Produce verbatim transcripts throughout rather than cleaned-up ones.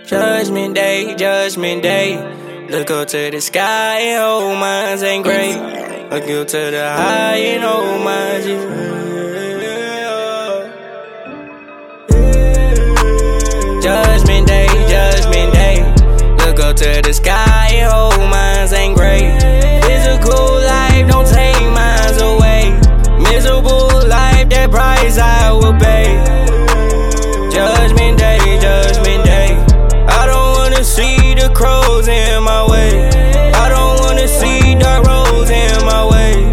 Judgment day, judgment day. Look up to the sky and hold minds ain't great. Look up to the high and hold minds is real. Judgment day, judgment day. Look up to the sky and hold minds ain't great. Physical life, don't take minds away. Miserable life, that price I will pay. Judgment day, judgment day. I don't wanna see the crows in my way. I don't wanna see dark roads in my way.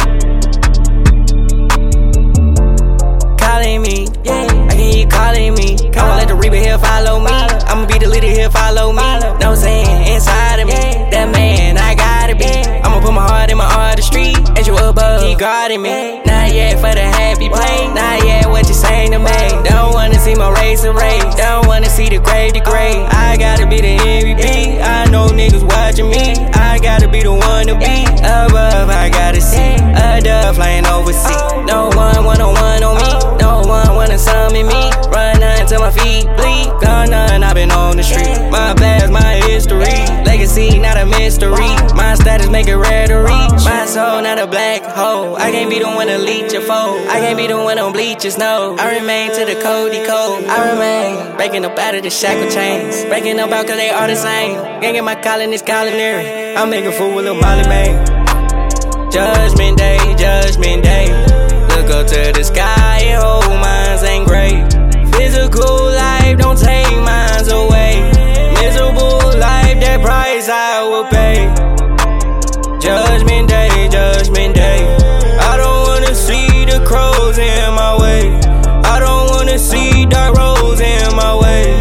Calling me, yeah, I can hear you calling me. I'ma let the reaper here follow me. I'ma be the leader here, follow me. No saying inside of me, that man I gotta be. I'ma put my heart in my artistry. As you above, he guarding me. Not yet for the happy play. Not yet what you saying to me. Don't wanna see my race erased. Don't wanna see the grave degrade. I gotta be the M V P. I know niggas watching me. I gotta be the one to be above. I gotta see a dove flying overseas. No one one on one on me. No one wanna summon me. Run until my feet bleed. Gone none, I've been on the street. My past, my history. Legacy, not a mystery. My status make it rare to reach. My soul, not a black hole. I can't be the one to leech your foe. I can't be the one on bleachers, no. I remain to the codey code. I remain breaking up out of the shackle chains. Breaking up out cause they all the same. Gangin' my calling is culinary. I'm making fool with Lil Molly, man. Judgment day, judgment day. Look up to the sky and hold minds ain't great. Physical life, don't take minds away. Miserable life, that price I will pay. Judgment day, judgment day. I don't wanna see the crows in my way. I don't wanna see dark roads in my way.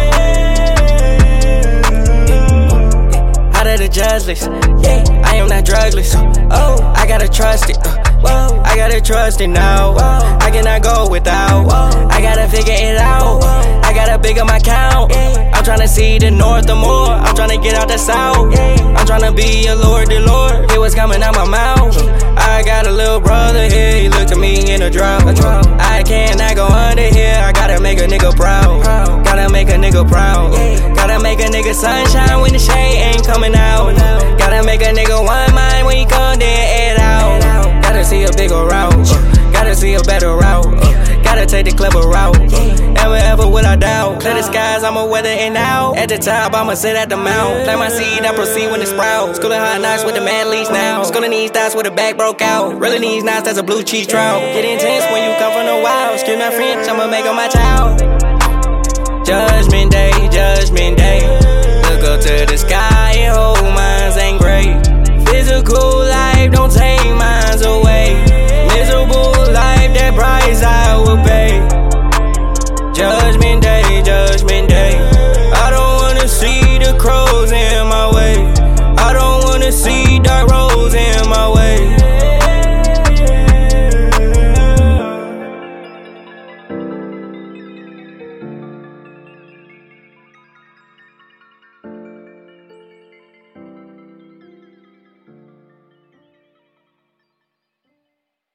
Out of the judge list, yeah, I am not drugless. Oh, I gotta trust it. Whoa, I gotta trust it now. I cannot go without. I gotta figure it out. I gotta big up my count. I'm tryna see the north or more. I'm tryna get out the south. I'm tryna be a lord, the lord. Hear what's coming out my mouth. I got a little brother here. He looked at me in a drought. I cannot go under here. I gotta make a nigga proud. Gotta make a nigga proud. Gotta make a nigga sunshine when the shade ain't coming out. Gotta make a nigga one mind when he come then head out. Gotta see a bigger route. Uh, gotta see a better route. Uh, gotta take the clever route. Uh, ever, ever will I doubt. Clear the skies, I'ma weather it out. At the top, I'ma sit at the mount. Plant my seed, I proceed when it sprouts. Schooling hot knocks with the mad leads now. Schooling these dots with the back broke out. Really these knots, that's a blue cheese trout. Get intense when you come from the wild. Excuse my French, I'ma make them my child. Judgment day, judgment day. Look up to the sky